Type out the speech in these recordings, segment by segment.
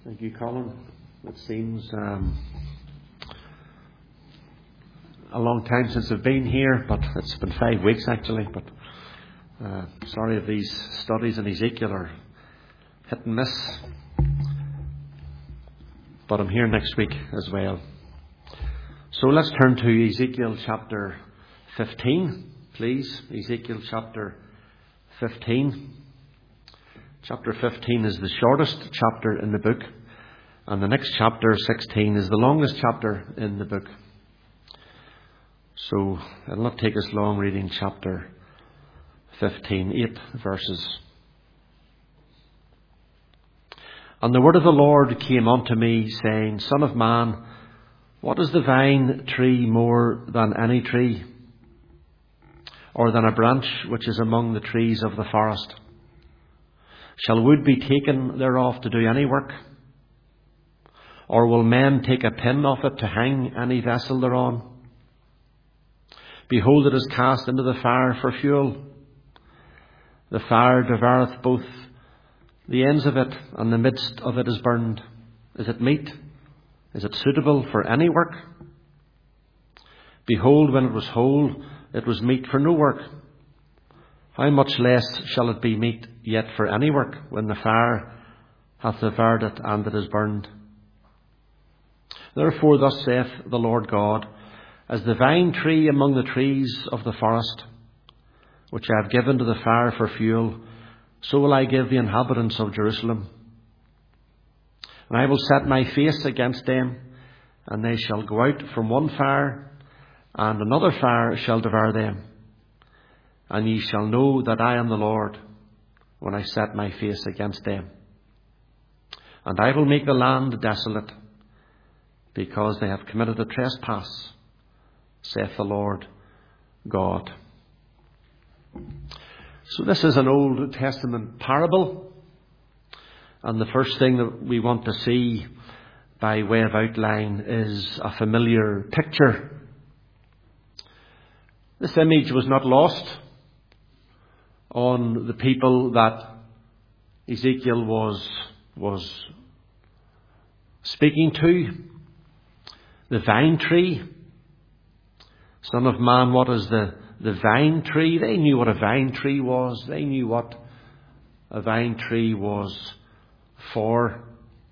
Thank you, Colin. It seems a long time since I've been here, but it's been 5 weeks actually. But sorry if these studies in Ezekiel are hit and miss. But I'm here next week as well. So let's turn to Ezekiel chapter 15, please. Ezekiel chapter 15. Chapter 15 is the shortest chapter in the book, and the next chapter, 16, is the longest chapter in the book. So it'll not take us long reading chapter 15, 8 verses. And the word of the Lord came unto me, saying, Son of man, what is the vine tree more than any tree, or than a branch which is among the trees of the forest? Shall wood be taken thereof to do any work? Or will men take a pin of it to hang any vessel thereon? Behold, it is cast into the fire for fuel. The fire devoureth both the ends of it, and the midst of it is burned. Is it meat? Is it suitable for any work? Behold, when it was whole, it was meat for no work. How much less shall it be meet yet for any work, when the fire hath devoured it, and it is burned? Therefore thus saith the Lord God, as the vine tree among the trees of the forest, which I have given to the fire for fuel, so will I give the inhabitants of Jerusalem. And I will set my face against them, and they shall go out from one fire, and another fire shall devour them. And ye shall know that I am the Lord, when I set my face against them. And I will make the land desolate, because they have committed a trespass, saith the Lord God. So this is an Old Testament parable. And the first thing that we want to see by way of outline is a familiar picture. This image was not lost on the people that Ezekiel was speaking to. The vine tree. Son of man, what is the vine tree? They knew what a vine tree was. They knew what a vine tree was for.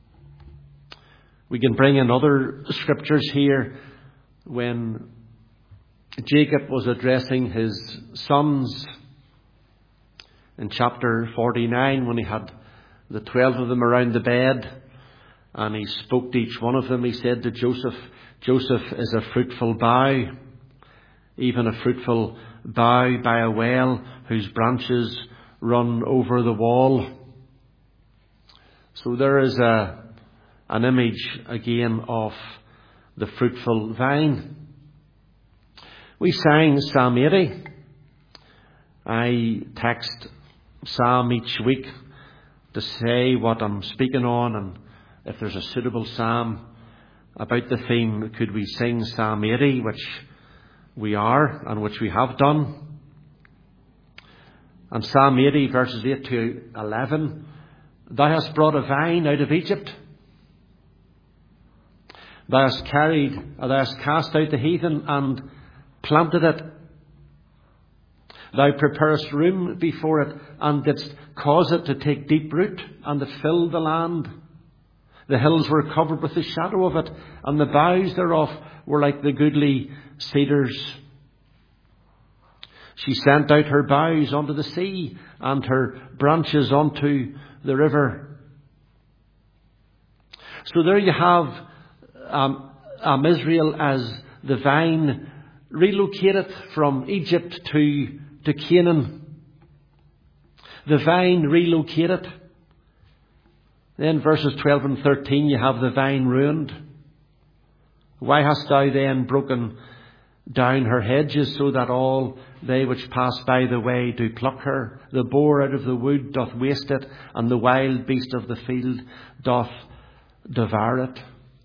We can bring in other scriptures here. When Jacob was addressing his sons in chapter 49, when he had the 12 of them around the bed, and he spoke to each one of them, he said to Joseph, Joseph is a fruitful bough, even a fruitful bough by a well, whose branches run over the wall. So there is an image again of the fruitful vine. We sang Psalm 80. I text Psalm each week to say what I'm speaking on, and if there's a suitable psalm about the theme, could we sing Psalm 80, which we are and which we have done. And Psalm 80 verses 8 to 11, Thou hast brought a vine out of Egypt. Thou hast cast out the heathen and planted it. Thou preparest room before it, and didst cause it to take deep root, and it filled the land. The hills were covered with the shadow of it, and the boughs thereof were like the goodly cedars. She sent out her boughs unto the sea, and her branches unto the river. So there you have Israel as the vine relocated from Egypt to Canaan. The vine relocated. Then verses 12 and 13, you have the vine ruined. Why hast thou then broken down her hedges, so that all they which pass by the way do pluck her? The boar out of the wood doth waste it, and the wild beast of the field doth devour it.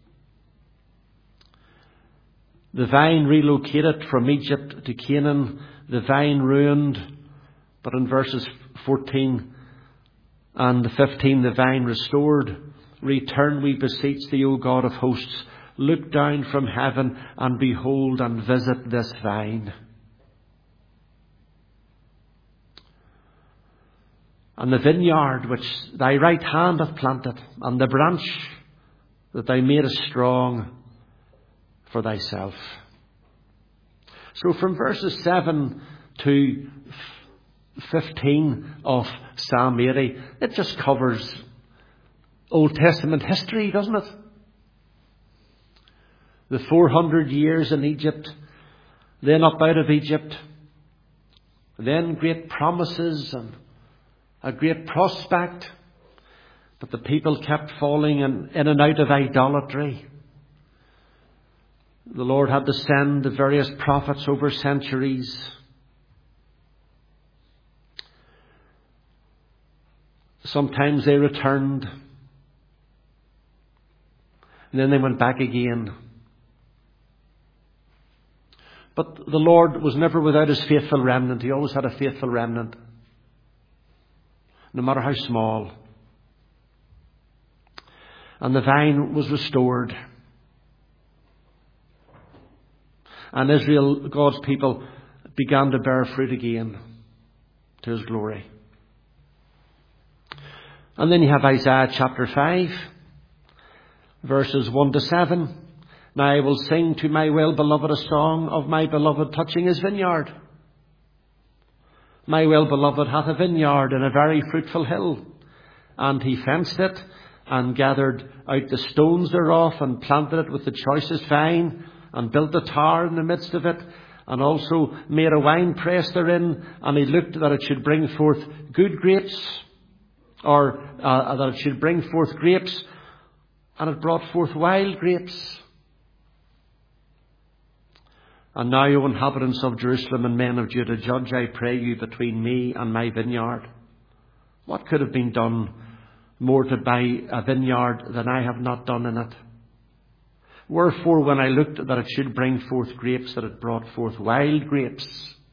The vine relocated from Egypt to Canaan, the vine ruined. But in verses 14 and 15, the vine restored. Return, we beseech thee, O God of hosts. Look down from heaven and behold and visit this vine. And the vineyard which thy right hand hath planted, and the branch that thou madest strong for thyself. So from verses 7 to 15 of Psalm 80, it just covers Old Testament history, doesn't it? The 400 years in Egypt, then up out of Egypt, then great promises and a great prospect, but the people kept falling in and out of idolatry. The Lord had to send the various prophets over centuries. Sometimes they returned, and then they went back again. But the Lord was never without his faithful remnant. He always had a faithful remnant, no matter how small. And the vine was restored. And Israel, God's people, began to bear fruit again to his glory. And then you have Isaiah chapter 5, verses 1 to 7. Now I will sing to my well-beloved a song of my beloved touching his vineyard. My well-beloved hath a vineyard in a very fruitful hill, and he fenced it, and gathered out the stones thereof, and planted it with the choicest vine, and built a tower in the midst of it, and also made a winepress therein, and he looked that it should bring forth good grapes, or that it should bring forth grapes, and it brought forth wild grapes. And now, O inhabitants of Jerusalem and men of Judah, judge, I pray you, between me and my vineyard. What could have been done more to buy a vineyard than I have not done in it? Wherefore, when I looked that it should bring forth grapes, that it brought forth wild grapes.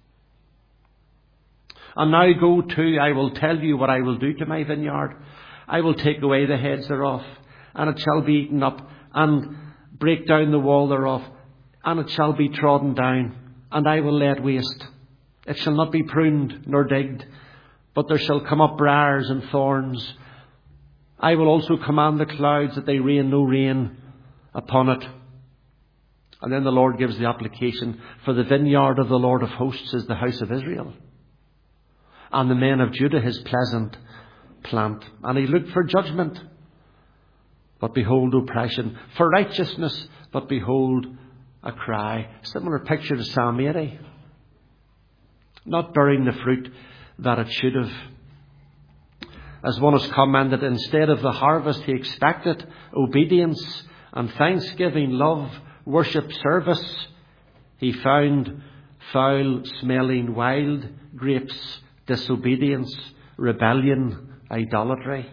And now go to, I will tell you what I will do to my vineyard. I will take away the heads thereof, and it shall be eaten up, and break down the wall thereof, and it shall be trodden down, and I will lay it waste. It shall not be pruned nor digged, but there shall come up briars and thorns. I will also command the clouds that they rain no rain upon it. And then the Lord gives the application. For the vineyard of the Lord of hosts is the house of Israel, and the men of Judah his pleasant plant. And he looked for judgment, but behold oppression, for righteousness, but behold a cry. Similar picture to Psalm 80. Not bearing the fruit that it should have. As one has commented, instead of the harvest he expected, obedience and thanksgiving, love, worship, service, he found foul-smelling wild grapes, disobedience, rebellion, idolatry.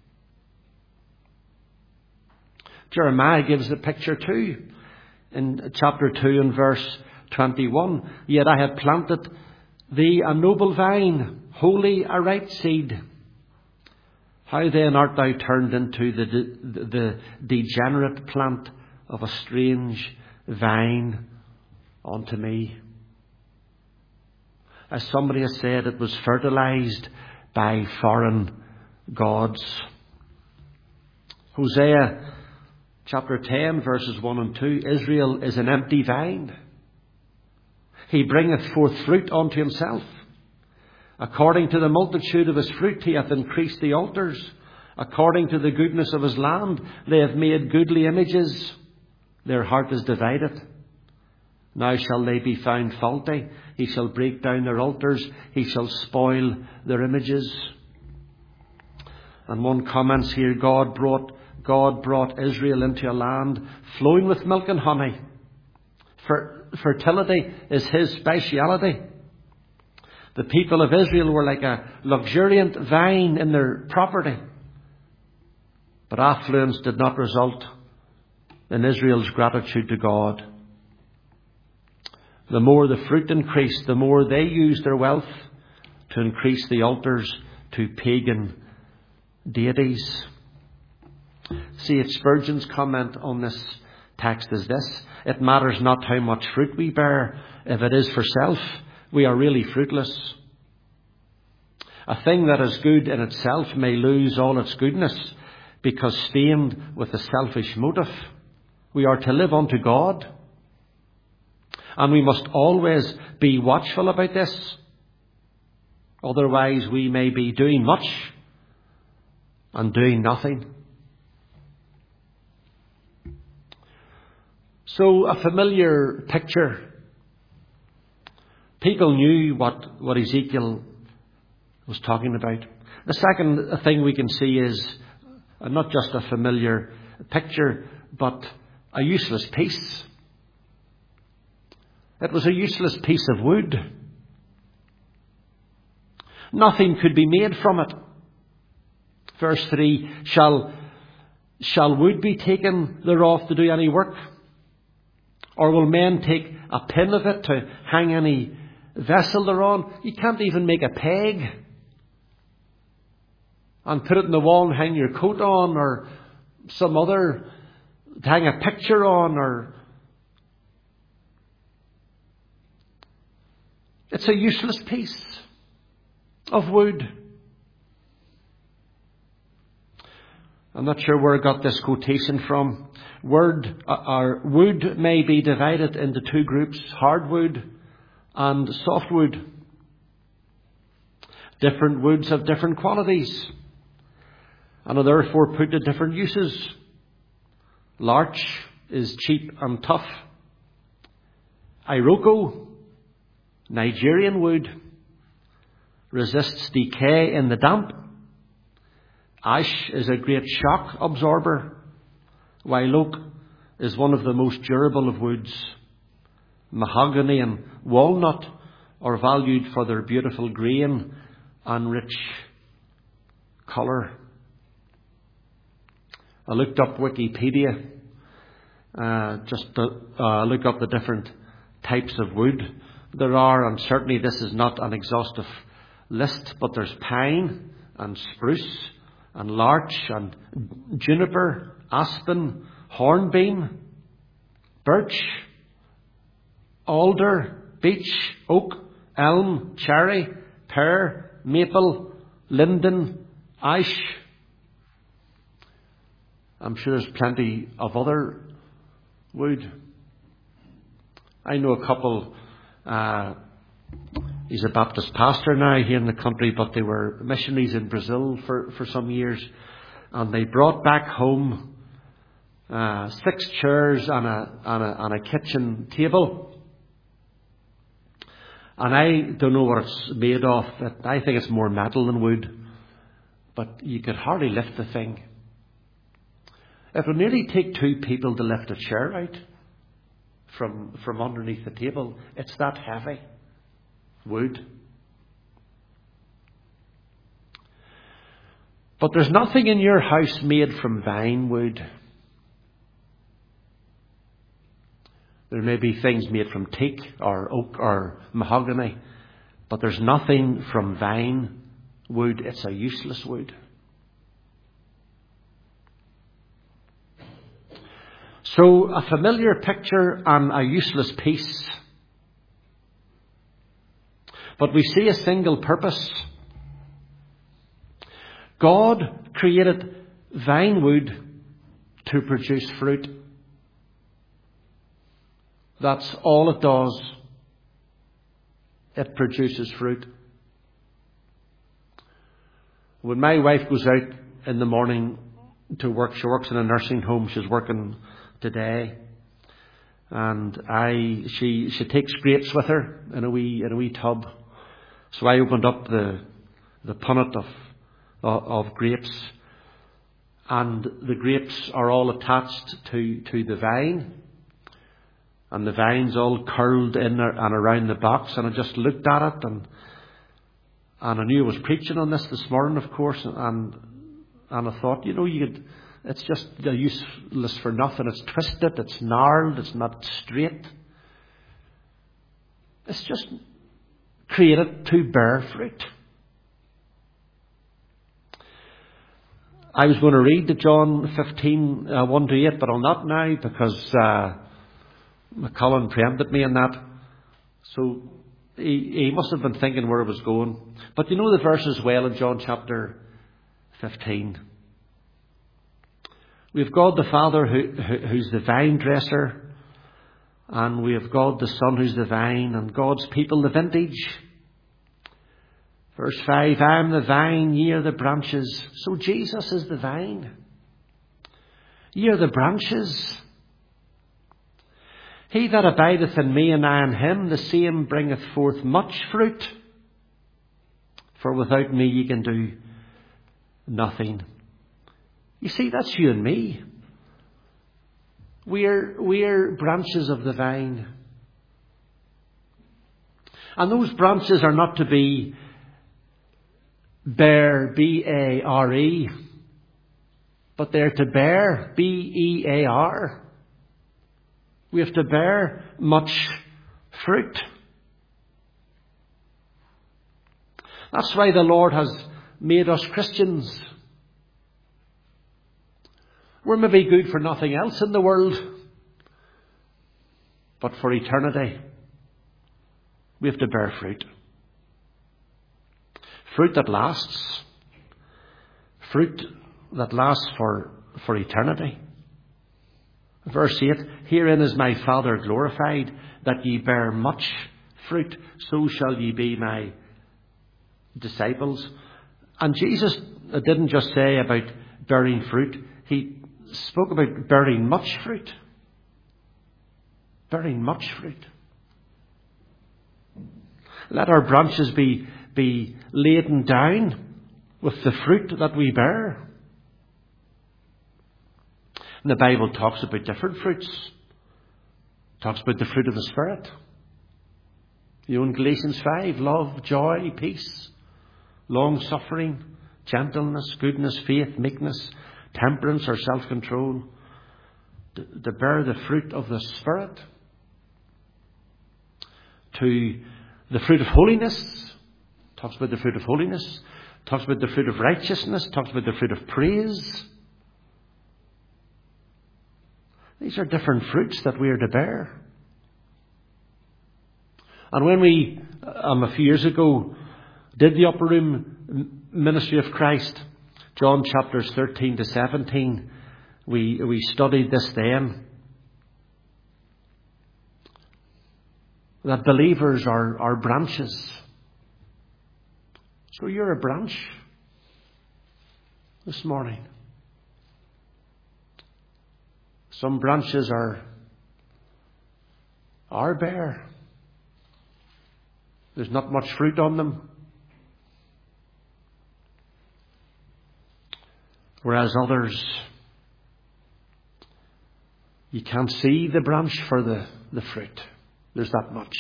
Jeremiah gives the picture too. In chapter 2 and verse 21, yet I have planted thee a noble vine, wholly a right seed. How then art thou turned into the degenerate plant of a strange vine unto me? As somebody has said, it was fertilized by foreign gods. Hosea chapter 10, verses 1 and 2, Israel is an empty vine. He bringeth forth fruit unto himself. According to the multitude of his fruit he hath increased the altars. According to the goodness of his land they have made goodly images. Their heart is divided. Now shall they be found faulty. He shall break down their altars. He shall spoil their images. And one comments here, God brought Israel into a land flowing with milk and honey. Fertility is his speciality. The people of Israel were like a luxuriant vine in their property. But affluence did not result in Israel's gratitude to God. The more the fruit increased, the more they used their wealth to increase the altars to pagan deities. C.H. Spurgeon's comment on this text is this: it matters not how much fruit we bear. If it is for self, we are really fruitless. A thing that is good in itself may lose all its goodness because stained with a selfish motive. We are to live unto God, and we must always be watchful about this. Otherwise we may be doing much and doing nothing. So a familiar picture. People knew what Ezekiel was talking about. The second thing we can see is not just a familiar picture, but a useless piece. It was a useless piece of wood. Nothing could be made from it. Verse 3, shall wood be taken thereof to do any work? Or will men take a pin of it to hang any vessel thereon? You can't even make a peg and put it in the wall and hang your coat on, or some other, to hang a picture on, or... It's a useless piece of wood. I'm not sure where I got this quotation from. Wood may be divided into two groups: hardwood and softwood. Different woods have different qualities and are therefore put to different uses. Larch is cheap and tough. Iroko, Nigerian wood, resists decay in the damp. Ash is a great shock absorber, while oak is one of the most durable of woods. Mahogany and walnut are valued for their beautiful grain and rich colour. I looked up Wikipedia just to look up the different types of wood there are, and certainly this is not an exhaustive list, but there's pine and spruce and larch and juniper, aspen, hornbeam, birch, alder, beech, oak, elm, cherry, pear, maple, linden, ash. I'm sure there's plenty of other wood. I know a couple, he's a Baptist pastor now here in the country, but they were missionaries in Brazil for some years, and they brought back home 6 chairs and a kitchen table. And I don't know what it's made of. I think it's more metal than wood, but you could hardly lift the thing. It would nearly take 2 people to lift a chair out from underneath the table. It's that heavy. Wood. But there's nothing in your house made from vine wood. There may be things made from teak or oak or mahogany, but there's nothing from vine wood. It's a useless wood. So a familiar picture and a useless piece. But we see a single purpose. God created vine wood to produce fruit. That's all it does. It produces fruit. When my wife goes out in the morning to work, she works in a nursing home. She's working today, and she takes grapes with her in a wee tub. So I opened up the punnet of grapes, and the grapes are all attached to the vine, and the vine's all curled in and around the box. And I just looked at it, and I knew I was preaching on this morning, of course, and I thought, it's just useless for nothing. It's twisted, it's gnarled, it's not straight. It's just created to bear fruit. I was going to read the John 15, 1 to 8, but I'll not now because Colin preempted me on that. So he must have been thinking where it was going. But you know the verse as well in John chapter 15. We have God the Father who's the vine dresser, and we have God the Son who's the vine, and God's people the vintage. Verse 5, I am the vine, ye are the branches. So Jesus is the vine. Ye are the branches. He that abideth in me and I in him, the same bringeth forth much fruit. For without me ye can do nothing. You see, that's you and me. We're branches of the vine. And those branches are not to be bare, B-A-R-E, but they're to bear, B-E-A-R. We have to bear much fruit. That's why the Lord has made us Christians. We're maybe good for nothing else in the world, but for eternity, we have to bear fruit. Fruit that lasts. Fruit that lasts for eternity. Verse 8, herein is my Father glorified, that ye bear much fruit, so shall ye be my disciples. And Jesus didn't just say about bearing fruit, he spoke about bearing much fruit. Bearing much fruit. Let our branches be laden down with the fruit that we bear. And the Bible talks about different fruits. It talks about the fruit of the Spirit. You know, in Galatians 5, love, joy, peace, long-suffering, gentleness, goodness, faith, meekness, temperance or self-control. To bear the fruit of the Spirit. To the fruit of holiness. Talks about the fruit of holiness. Talks about the fruit of righteousness. Talks about the fruit of praise. These are different fruits that we are to bear. And when we, a few years ago, did the Upper Room Ministry of Christ, John chapters 13 to 17, we studied this then. That believers are branches. So you're a branch this morning. Some branches are bare. There's not much fruit on them. Whereas others, you can't see the branch for the fruit. There's that much.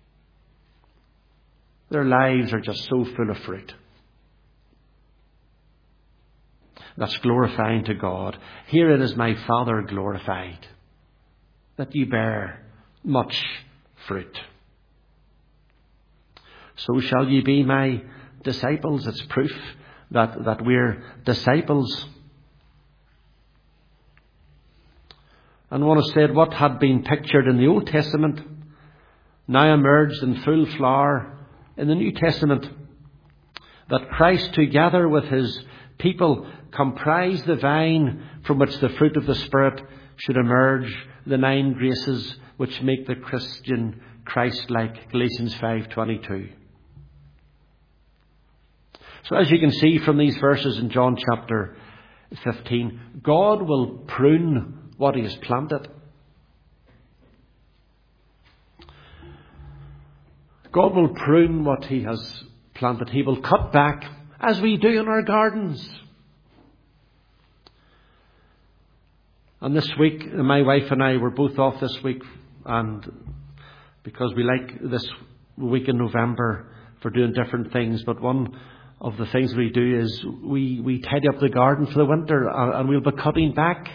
Their lives are just so full of fruit. That's glorifying to God. Herein is my Father glorified, that ye bear much fruit. So shall ye be my disciples. It's proof that we're disciples. And one has said what had been pictured in the Old Testament now emerged in full flower in the New Testament. That Christ, together with his people, comprise the vine from which the fruit of the Spirit should emerge, the 9 graces which make the Christian Christ-like. Galatians 5:22. So as you can see from these verses in John chapter 15, God will prune what he has planted. God will prune what he has planted. He will cut back, as we do in our gardens. And this week, my wife and I were both off this week, and because we like this week in November for doing different things, but one of the things we do is we tidy up the garden for the winter, and we'll be cutting back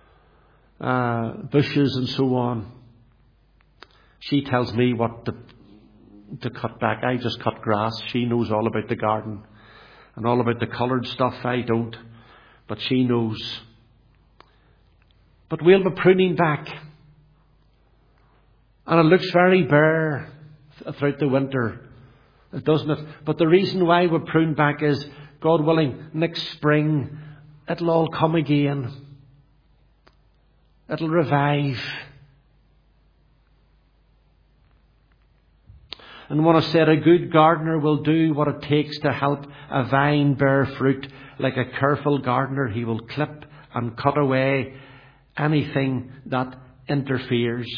bushes and so on. She tells me what to cut back. I just cut grass. She knows all about the garden and all about the coloured stuff. I don't. But she knows. But we'll be pruning back. And it looks very bare throughout the winter, doesn't it? But the reason why we prune back is, God willing, next spring it'll all come again. It'll revive. And when I said a good gardener will do what it takes to help a vine bear fruit, like a careful gardener, he will clip and cut away anything that interferes.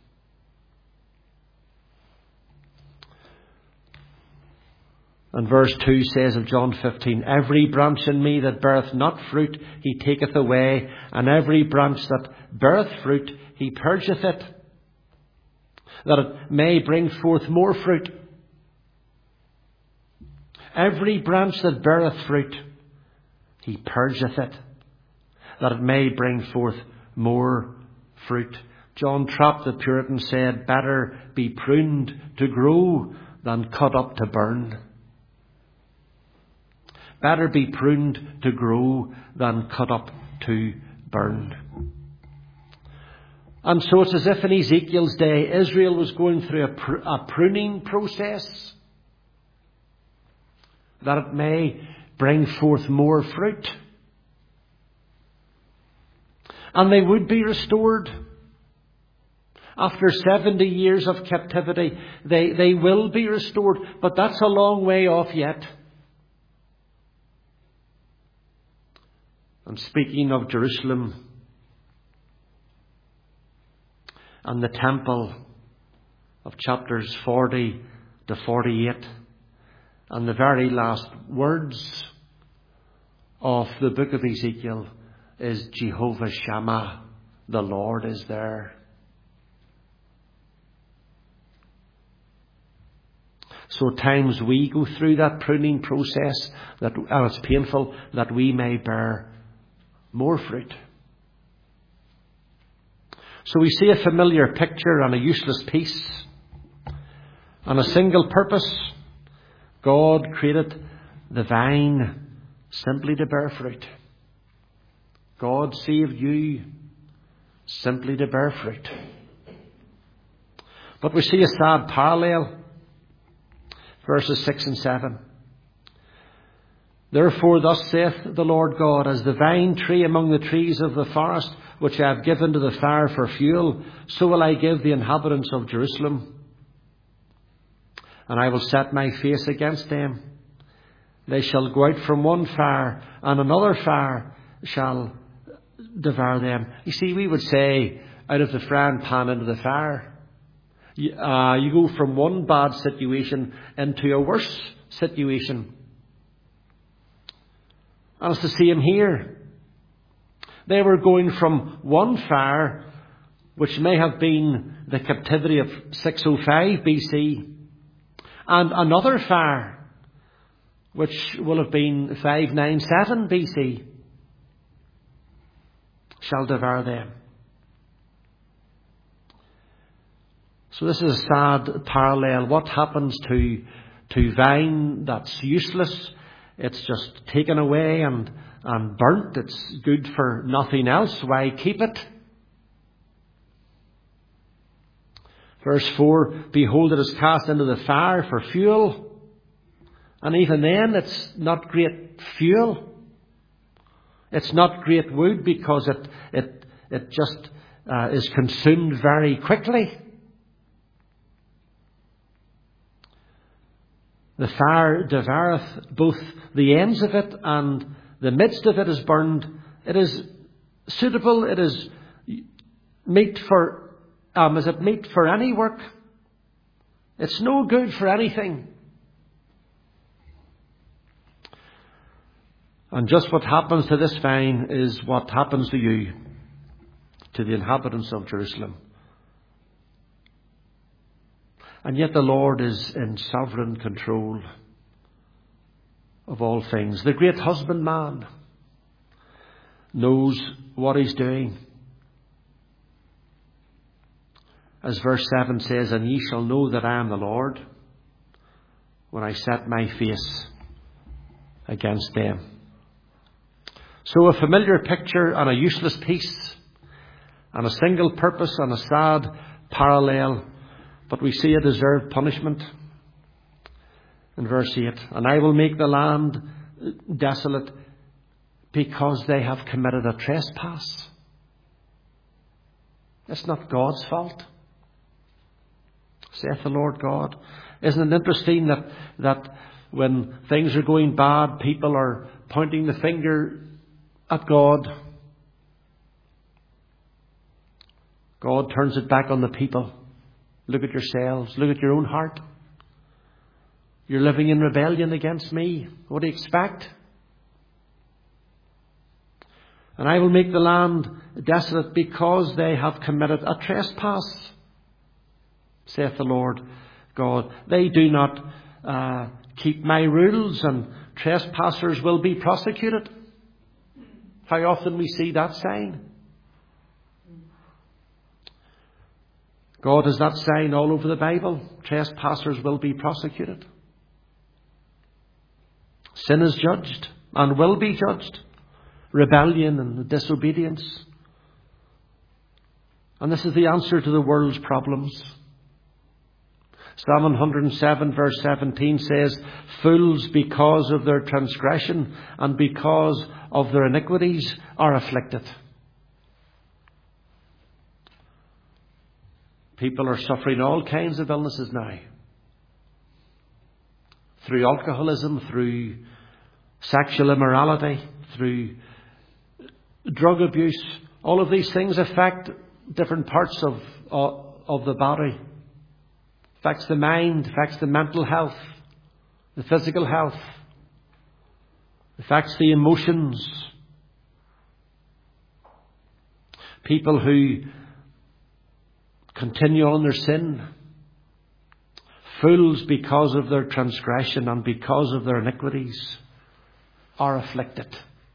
And verse 2 says of John 15, every branch in me that beareth not fruit, he taketh away, and every branch that beareth fruit, he purgeth it, that it may bring forth more fruit. Every branch that beareth fruit, he purgeth it, that it may bring forth more fruit. John Trapp, the Puritan, said, better be pruned to grow than cut up to burn. Better be pruned to grow than cut up to burn. And so it's as if in Ezekiel's day, Israel was going through a pruning process, that it may bring forth more fruit. And they would be restored. After 70 years of captivity, they will be restored. But that's a long way off yet. And speaking of Jerusalem and the temple of chapters 40 to 48, and the very last words of the book of Ezekiel is Jehovah Shammah, the Lord is there. So at times we go through that pruning process, and it's painful, that we may bear more fruit. So we see a familiar picture and a useless piece, and a single purpose. God created the vine simply to bear fruit. God saved you simply to bear fruit. But we see a sad parallel. Verses 6 and 7. Therefore thus saith the Lord God, as the vine tree among the trees of the forest, which I have given to the fire for fuel, so will I give the inhabitants of Jerusalem. And I will set my face against them. They shall go out from one fire, and another fire shall devour them. You see, we would say, out of the frying pan into the fire. You go from one bad situation into a worse situation. And it's the same here. They were going from one fire, which may have been the captivity of 605 BC, and another fire, which will have been 597 BC, shall devour them. So this is a sad parallel. What happens to vine that's useless? It's just taken away and burnt. It's good for nothing else. Why keep it? Verse 4, behold, it is cast into the fire for fuel. And even then, it's not great fuel. It's not great wood, because it just is consumed very quickly. The fire devoureth both the ends of it, and the midst of it is burned. It is suitable. It is meet for. Is it meet for any work? It's no good for anything. And just what happens to this vine is what happens to you, to the inhabitants of Jerusalem. And yet the Lord is in sovereign control of all things. The great husbandman knows what he's doing. As verse 7 says, and ye shall know that I am the Lord, when I set my face against them. So a familiar picture and a useless piece, and a single purpose and a sad parallel, but we see a deserved punishment. In verse 8, and I will make the land desolate because they have committed a trespass. It's not God's fault, saith the Lord God. Isn't it interesting that when things are going bad, people are pointing the finger at God? God turns it back on the people. Look at yourselves. Look at your own heart. You're living in rebellion against me. What do you expect? And I will make the land desolate because they have committed a trespass, saith the Lord God. They do not keep my rules, and trespassers will be prosecuted. How often we see that sign? God has that sign all over the Bible. Trespassers will be prosecuted. Sin is judged and will be judged. Rebellion and disobedience. And this is the answer to the world's problems. Psalm 107 verse 17 says, fools because of their transgression and because of their iniquities are afflicted. People are suffering all kinds of illnesses now. Through alcoholism, through sexual immorality, through drug abuse. All of these things affect different parts of the body. Affects the mind, affects the mental health, the physical health, affects the emotions. People who continue on their sin, fools because of their transgression and because of their iniquities, are afflicted.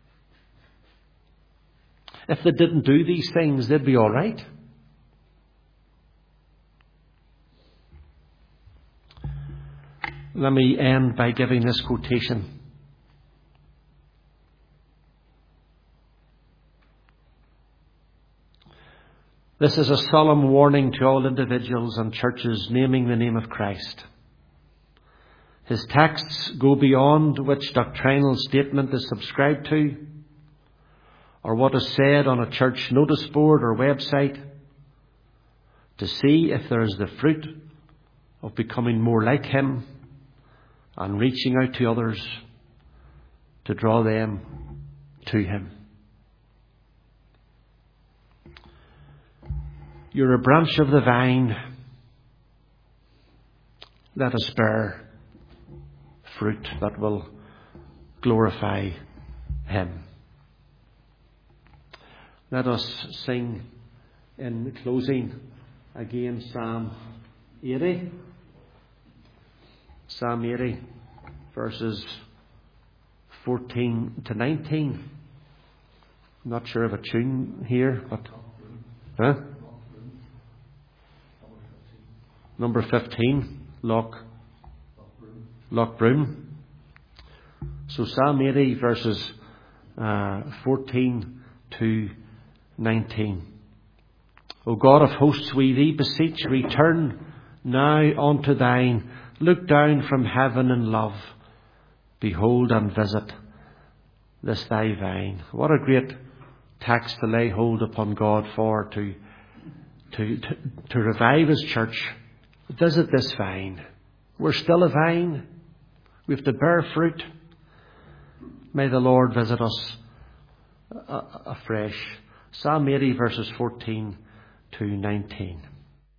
If they didn't do these things, they'd be all right. Let me end by giving this quotation. This is a solemn warning to all individuals and churches naming the name of Christ. His texts go beyond which doctrinal statement is subscribed to, or what is said on a church notice board or website, to see if there is the fruit of becoming more like Him and reaching out to others to draw them to Him. You're a branch of the vine. Let us bear fruit that will glorify Him. Let us sing in closing again Psalm 80. Psalm 80, verses 14 to 19. I'm not sure of a tune here, but... Number 15, Loch Broom. So Psalm 80, verses 14 to 19. O God of hosts, we thee beseech, return now unto thine. Look down from heaven in love. Behold and visit this thy vine. What a great text to lay hold upon God for, to revive His church. Visit this vine. We're still a vine. We have to bear fruit. May the Lord visit us afresh. Psalm 80, verses 14 to 19.